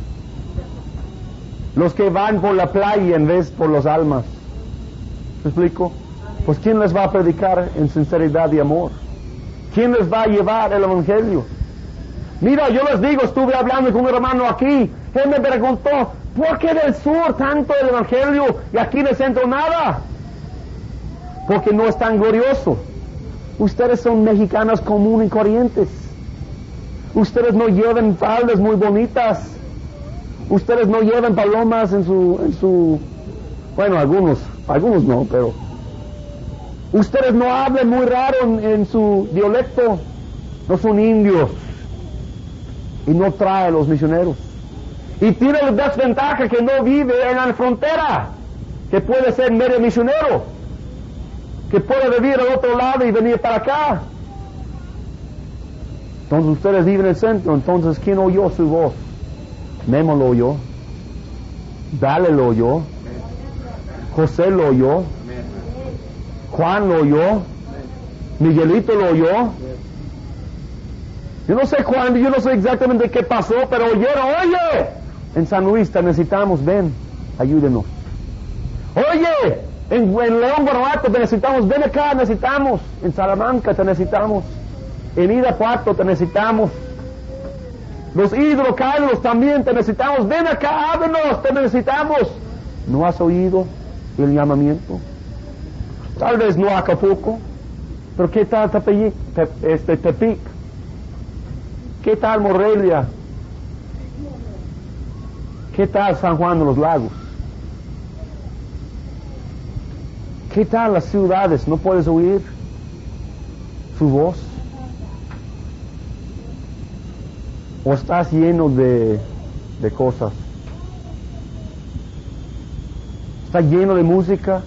los que van por la playa en vez por los almas. ¿Me explico? Pues ¿quién les va a predicar en sinceridad y amor? ¿Quién les va a llevar el Evangelio? Mira, yo les digo, estuve hablando con un hermano aquí, él me preguntó, ¿por qué del sur tanto el Evangelio y aquí en el centro nada? Porque no es tan glorioso. Ustedes son mexicanas comunes y corrientes. Ustedes no llevan faldas muy bonitas. Ustedes no llevan palomas en su, en su, bueno, algunos, algunos no, pero ustedes no hablan muy raro en, en su dialecto. No son indios. Y no trae a los misioneros. Y tiene la desventaja que no vive en la frontera, que puede ser medio misionero, que puede vivir al otro lado y venir para acá. Entonces ustedes viven en el centro. Entonces ¿quién oyó su voz? Memo lo oyó, Dale lo oyó, José lo oyó, Juan lo oyó, Miguelito lo oyó. Yo no sé cuándo, yo no sé exactamente qué pasó, pero oyeron, oye, en San Luis te necesitamos, ven, ayúdenos. Oye, en, en León, Guanajuato te necesitamos, ven acá, necesitamos. En Salamanca te necesitamos. En Irapuato te necesitamos. Los hidrocarburos también te necesitamos, ven acá, háblanos, te necesitamos. ¿No has oído el llamamiento? Tal vez no Acapulco, pero ¿qué tal Tepic? Te, este, Tepic? ¿Qué tal Morelia? ¿Qué tal San Juan de los Lagos? ¿Qué tal las ciudades? ¿No puedes oír su voz? ¿O estás lleno de, de cosas? ¿Estás lleno de música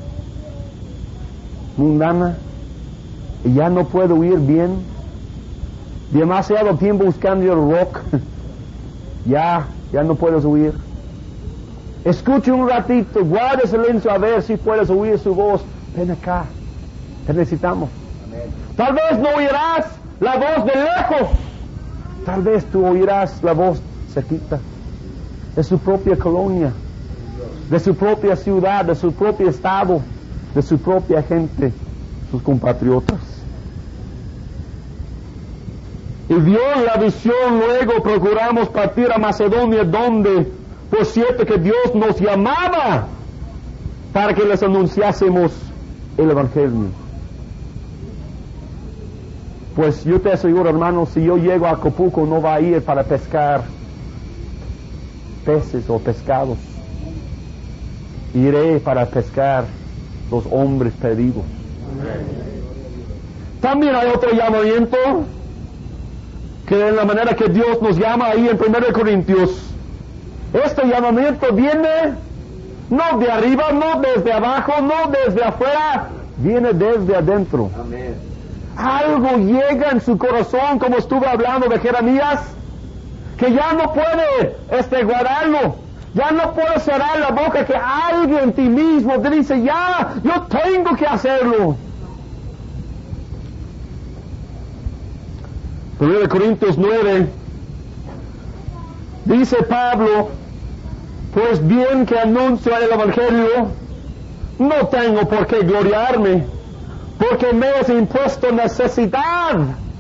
mundana y ya no puedo oír bien? Demasiado tiempo buscando el rock, ya, ya no puedes oír. Escuche un ratito, guarde silencio a ver si puedes oír su voz. Ven acá, te necesitamos. Amén. Tal vez no oirás la voz de lejos, tal vez tú oirás la voz cerquita de su propia colonia, de su propia ciudad, de su propio estado, de su propia gente, sus compatriotas. Y vio la visión, luego procuramos partir a Macedonia, donde, por cierto, que Dios nos llamaba para que les anunciásemos el Evangelio. Pues yo te aseguro, hermano, si yo llego a Acapulco, no va a ir para pescar peces o pescados. Iré para pescar los hombres perdidos. También hay otro llamamiento, que en la manera que Dios nos llama ahí en primera de Corintios. Este llamamiento viene no de arriba, no desde abajo, no desde afuera, viene desde adentro. Amén. Algo llega en su corazón, como estuve hablando de Jeremías, que ya no puede este, guardarlo, ya no puede cerrar la boca, que alguien en ti mismo te dice, ya, yo tengo que hacerlo. primera de Corintios nueve, dice Pablo, pues bien que anuncio el Evangelio, no tengo por qué gloriarme, porque me es impuesto necesidad.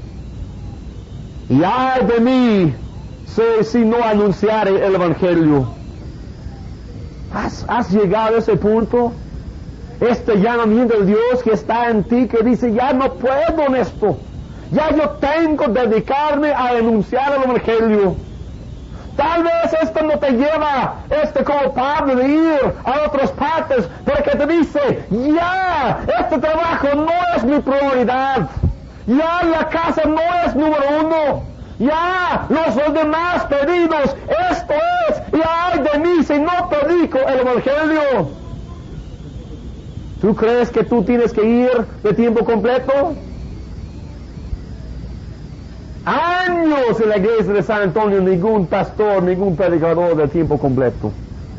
Y ay de mí, si, si no anunciare el Evangelio. ¿Has, ¿Has llegado a ese punto? Este llamamiento de Dios que está en ti, que dice, ya no puedo en esto. Ya yo tengo que dedicarme a anunciar el Evangelio. Tal vez esto no te lleva, este como Pablo, de ir a otras partes, porque te dice, ya, este trabajo no es mi prioridad. Ya la casa no es número uno. Ya los, los demás pedidos, esto es, y ay de mí si no predico el Evangelio. ¿Tú crees que tú tienes que ir de tiempo completo? Años en la iglesia de San Antonio, ningún pastor, ningún predicador de tiempo completo.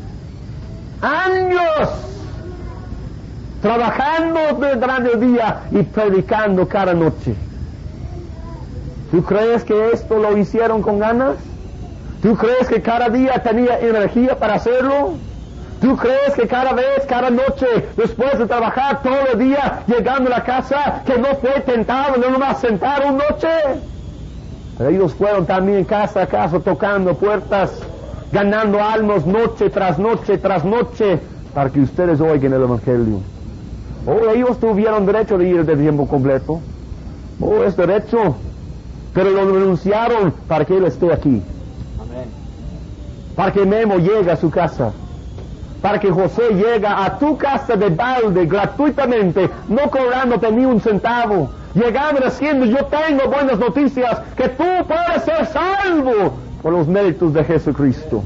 Años trabajando durante el día y predicando cada noche. ¿Tú crees que esto lo hicieron con ganas? ¿Tú crees que cada día tenía energía para hacerlo? ¿Tú crees que cada vez, cada noche, después de trabajar todo el día, llegando a la casa, que no fue tentado no nomás sentar una noche? Ellos fueron también casa a casa tocando puertas, ganando almas noche tras noche tras noche, para que ustedes oigan el Evangelio. Oh, ellos tuvieron derecho de ir de tiempo completo. Oh, es derecho. Pero lo denunciaron para que él esté aquí. Amén. Para que Memo llegue a su casa. Para que José llegue a tu casa de balde gratuitamente, no cobrándote ni un centavo. Llegando diciendo, yo tengo buenas noticias, que tú puedes ser salvo por los méritos de Jesucristo.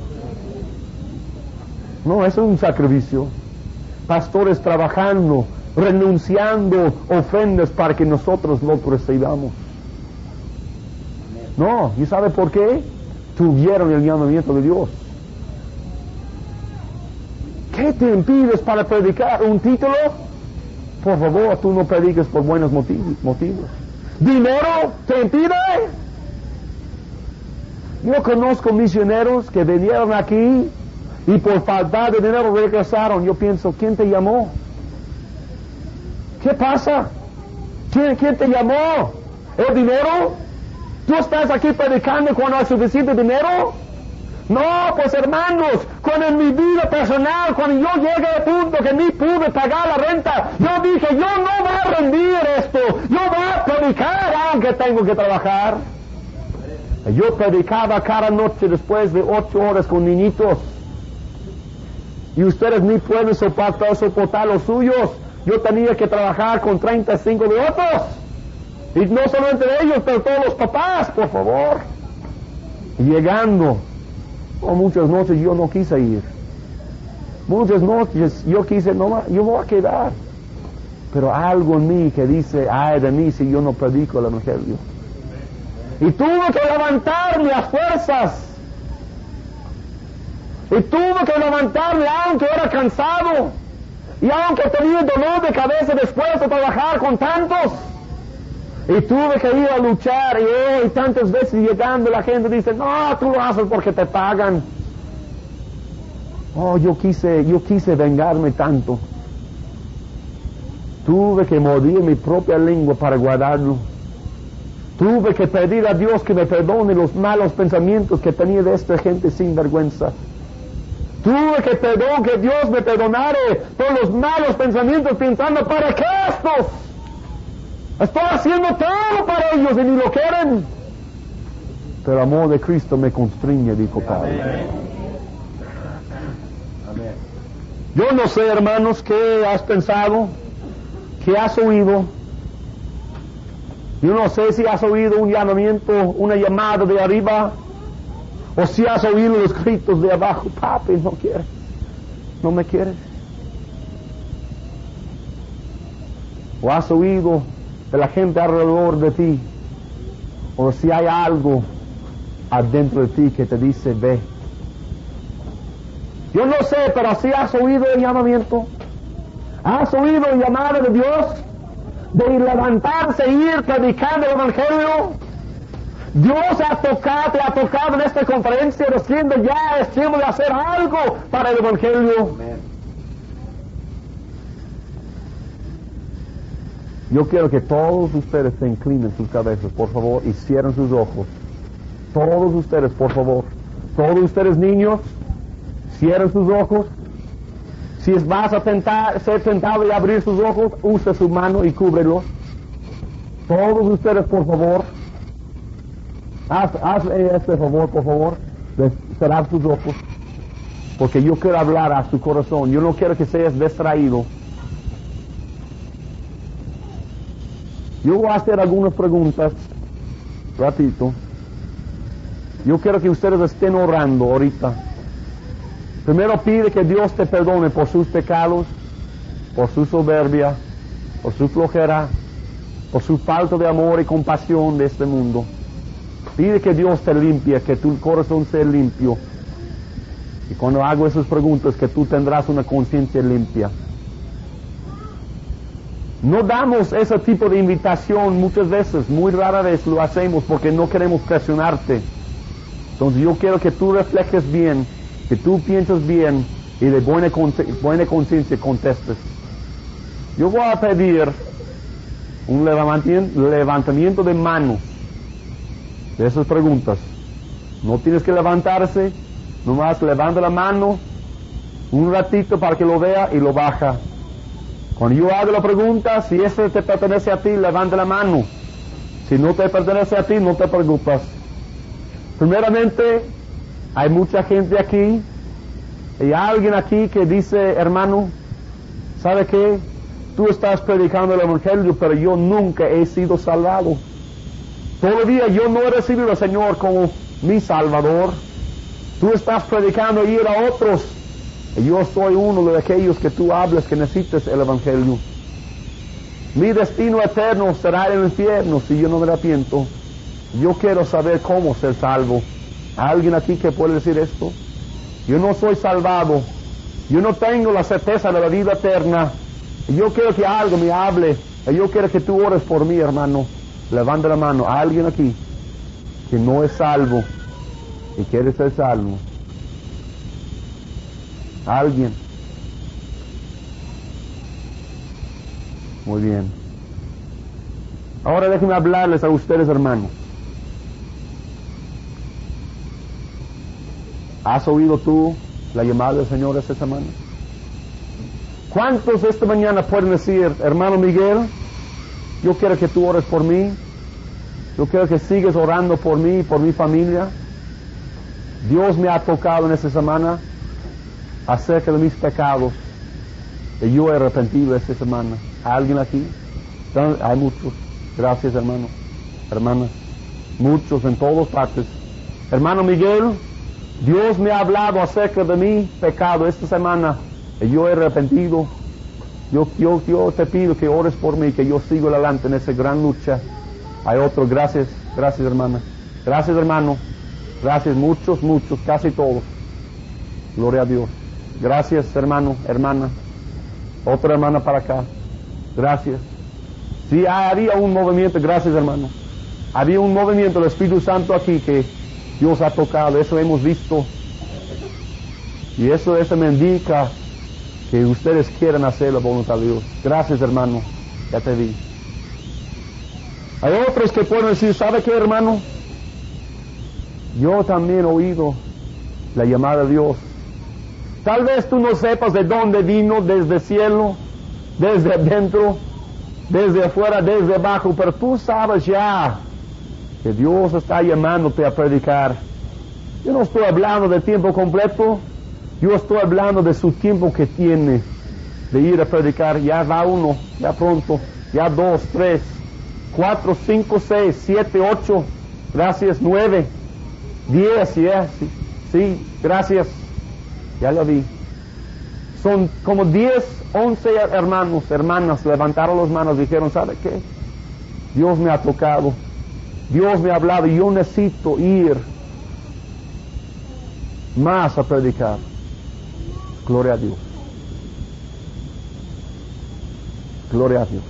No, eso es un sacrificio. Pastores trabajando, renunciando ofrendas para que nosotros no recibamos. No, ¿y sabe por qué? Tuvieron el llamamiento de Dios. ¿Qué te impides para predicar un título? Por favor, tú no prediques por buenos motivos. ¿Dinero te impide? Yo conozco misioneros que vinieron aquí y por falta de dinero regresaron. Yo pienso, ¿quién te llamó? ¿Qué pasa? ¿Quién, quién te llamó? ¿El dinero? ¿Tú estás aquí predicando cuando hay suficiente dinero? No, pues hermanos, cuando en mi vida personal, cuando yo llegué al punto que ni pude pagar la renta, yo dije, yo no voy a rendir esto, yo voy a predicar aunque tengo que trabajar. Yo predicaba cada noche después de ocho horas con niñitos. Y ustedes ni pueden soportar, soportar los suyos. yo tenía que trabajar con treinta y cinco de otros. Y no solamente ellos, pero todos los papás, por favor. Y llegando, oh, muchas noches yo no quise ir. Muchas noches yo quise, no, yo voy a quedar. Pero algo en mí que dice, ay de mí si yo no predico el Evangelio. Y tuve que levantarme a fuerzas. Y tuve que levantarme aunque era cansado. Y aunque tenía dolor de cabeza después de trabajar con tantos. Y tuve que ir a luchar. Y, oh, y tantas veces llegando la gente dice, no, tú lo haces porque te pagan. Oh, yo quise, yo quise vengarme tanto. Tuve que mordir mi propia lengua para guardarlo. Tuve que pedir a Dios que me perdone los malos pensamientos que tenía de esta gente sin vergüenza. Tuve que pedir que Dios me perdonara por los malos pensamientos pensando, ¿para qué estos? Estoy haciendo todo para ellos y ni lo quieren. Pero el amor de Cristo me constriñe, dijo Pablo. Amén. Yo no sé, hermanos, qué has pensado, qué has oído. Yo no sé si has oído un llamamiento, una llamada de arriba, o si has oído los gritos de abajo, papi, no quieres, no me quieres. O has oído de la gente alrededor de ti, o si hay algo adentro de ti que te dice, ve. Yo no sé, pero si has oído el llamamiento, has oído el llamado de Dios, de levantarse e ir predicando el Evangelio. Dios ha tocado, te ha tocado en esta conferencia diciendo ya es tiempo de hacer algo para el Evangelio. Amén. Yo quiero que todos ustedes se inclinen sus cabezas, por favor, y cierren sus ojos. Todos ustedes, por favor. Todos ustedes, niños, cierren sus ojos. Si vas a tentar, ser tentado y abrir sus ojos, usa su mano y cúbrelos. Todos ustedes, por favor, haz, haz este favor, por favor, de cerrar sus ojos, porque yo quiero hablar a su corazón. Yo no quiero que seas distraído. Yo voy a hacer algunas preguntas, ratito. Yo quiero que ustedes estén orando ahorita. Primero pide que Dios te perdone por sus pecados, por su soberbia, por su flojera, por su falta de amor y compasión de este mundo. Pide que Dios te limpie, que tu corazón sea limpio. Y cuando hago esas preguntas, que tú tendrás una conciencia limpia. No damos ese tipo de invitación muchas veces, muy rara vez lo hacemos porque no queremos presionarte. Entonces yo quiero que tú reflejes bien, que tú pienses bien y de buena, buena conciencia contestes. Yo voy a pedir un levantamiento, levantamiento de manos de esas preguntas. No tienes que levantarse, nomás levanta la mano un ratito para que lo vea y lo baja. Cuando yo hago la pregunta, si ese te pertenece a ti, levanta la mano. Si no te pertenece a ti, no te preocupes. Primeramente, hay mucha gente aquí, y alguien aquí que dice, hermano, ¿sabe qué? Tú estás predicando el Evangelio, pero yo nunca he sido salvado. Todavía yo no he recibido al Señor como mi Salvador. Tú estás predicando ir a otros, y yo soy uno de aquellos que tú hablas que necesitas el Evangelio. Mi destino eterno será en el infierno si yo no me arrepiento. Yo quiero saber cómo ser salvo. ¿Alguien aquí que puede decir esto? Yo no soy salvado. Yo no tengo la certeza de la vida eterna. Yo quiero que algo me hable. Yo quiero que tú ores por mí, hermano. Levanta la mano. ¿Alguien aquí que no es salvo y quiere ser salvo? ¿Alguien? Muy bien. Ahora déjenme hablarles a ustedes, hermanos. ¿Has oído tú la llamada del Señor esta semana? ¿Cuántos esta mañana pueden decir, hermano Miguel, yo quiero que tú ores por mí, yo quiero que sigas orando por mí y por mi familia? Dios me ha tocado en esta semana acerca de mis pecados. Y yo he arrepentido esta semana. ¿Hay alguien aquí? Hay muchos. Gracias, hermano. Hermanas. Muchos en todas partes. Hermano Miguel, Dios me ha hablado acerca de mi pecado esta semana. Y yo he arrepentido. Yo, yo, yo te pido que ores por mí, que yo sigo adelante en esa gran lucha. Hay otro. Gracias. Gracias, hermana. Gracias, hermano. Gracias. Muchos, muchos. Casi todos. Gloria a Dios. Gracias, hermano, hermana. Otra hermana para acá. Gracias. Sí, había un movimiento. Gracias, hermano. Había un movimiento del Espíritu Santo aquí que Dios ha tocado. Eso hemos visto. Y eso, eso me indica que ustedes quieren hacer la voluntad de Dios. Gracias, hermano. Ya te vi. Hay otros que pueden decir, ¿sabe qué, hermano? Yo también he oído la llamada de Dios. Tal vez tú no sepas de dónde vino, desde el cielo, desde adentro, desde afuera, desde abajo, pero tú sabes ya que Dios está llamándote a predicar. Yo no estoy hablando de tiempo completo, yo estoy hablando de su tiempo que tiene de ir a predicar. Ya va uno, ya pronto, ya dos, tres, cuatro, cinco, seis, siete, ocho, gracias, nueve, diez, ya, sí, sí, gracias. Ya lo vi. Son como diez, once hermanos, hermanas, levantaron las manos y dijeron, ¿sabe qué? Dios me ha tocado. Dios me ha hablado y yo necesito ir más a predicar. Gloria a Dios. Gloria a Dios.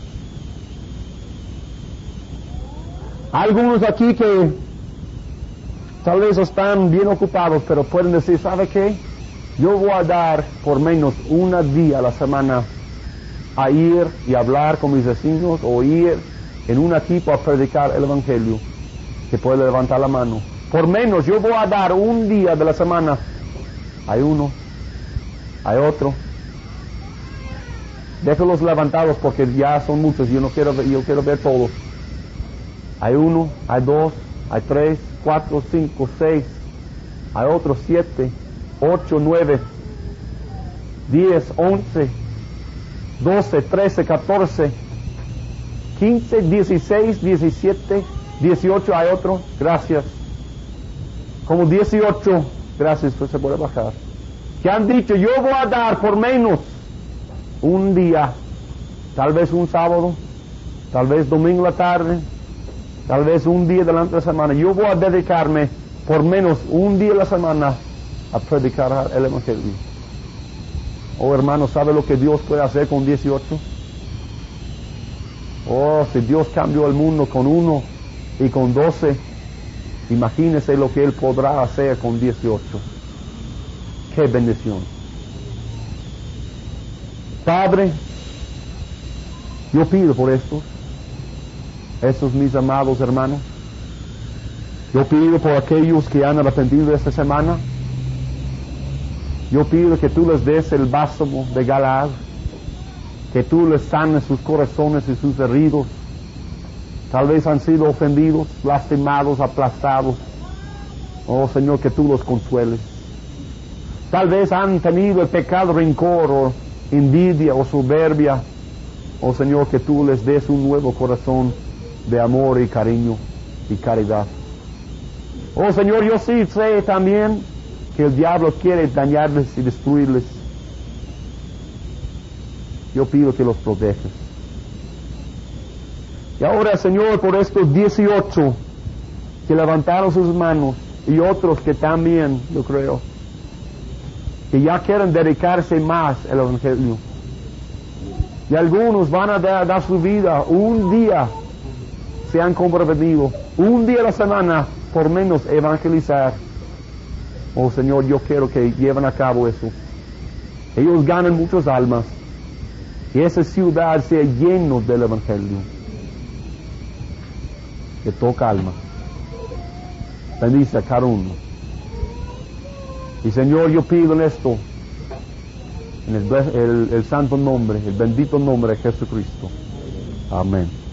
Algunos aquí que tal vez están bien ocupados, pero pueden decir, ¿sabe qué? Yo voy a dar por menos un día a la semana a ir y hablar con mis vecinos o ir en un equipo a predicar el Evangelio. Que puede levantar la mano. Por menos yo voy a dar un día de la semana. Hay uno, hay otro. Déjalos levantados porque ya son muchos. Yo no quiero ver, yo quiero ver todos. Hay uno, hay dos, hay tres, cuatro, cinco, seis. Hay otros siete, ocho, nueve, diez, once, doce, trece, catorce, quince, dieciséis, diecisiete, dieciocho. Hay otro. Gracias. Como dieciocho. Gracias, pues se puede bajar. Que han dicho, yo voy a dar por menos un día, tal vez un sábado, tal vez domingo a la tarde, tal vez un día delante de la semana. Yo voy a dedicarme por menos un día a la semana a predicar el Evangelio. Oh, hermano, ¿sabe lo que Dios puede hacer con dieciocho? Oh, si Dios cambió el mundo con uno y con doce, imagínese lo que Él podrá hacer con dieciocho. ¡Qué bendición! Padre, yo pido por estos, estos mis amados hermanos. Yo pido por aquellos que han arrepentido esta semana. Yo pido que tú les des el bálsamo de Galaad, que tú les sanes sus corazones y sus heridos. Tal vez han sido ofendidos, lastimados, aplastados. Oh Señor, que tú los consueles. Tal vez han tenido el pecado, rencor o envidia o soberbia. Oh Señor, que tú les des un nuevo corazón de amor y cariño y caridad. Oh Señor, yo sí sé también que el diablo quiere dañarles y destruirles. Yo pido que los protejas. Y ahora, Señor, por estos dieciocho que levantaron sus manos y otros que también, yo creo, que ya quieren dedicarse más al Evangelio. Y algunos van a dar, dar su vida un día, se han comprometido, un día a la semana, por menos evangelizar. Oh Señor, yo quiero que lleven a cabo eso. Ellos ganan muchas almas y esa ciudad sea llena del Evangelio, que toca alma. Bendice a cada uno. Y Señor, yo pido en esto, en el, el, el santo nombre, el bendito nombre de Jesucristo. Amén.